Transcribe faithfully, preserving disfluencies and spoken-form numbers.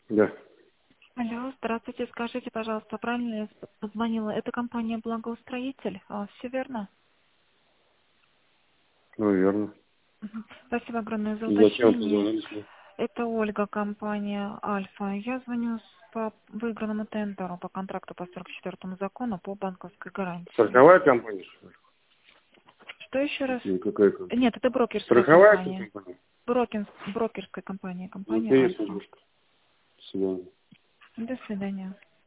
Да. Алло, здравствуйте. Скажите, пожалуйста, правильно я позвонила? Это компания «Благоустроитель». А, все верно? Ну, верно. Мгм. Спасибо огромное за Зачем уточнение. позвонили? Это Ольга, компания «Альфа». Я звоню с- по выигранному тендеру по контракту по сорок четвёртому закону по банковской гарантии. Страховая компания, что ли? Что еще раз? Или какая компания? Нет, это брокерская Страховая компания. компания? Брокер, брокерская компания, Ну, компания ты есть «Альфа». немножко. До свидания. До свидания.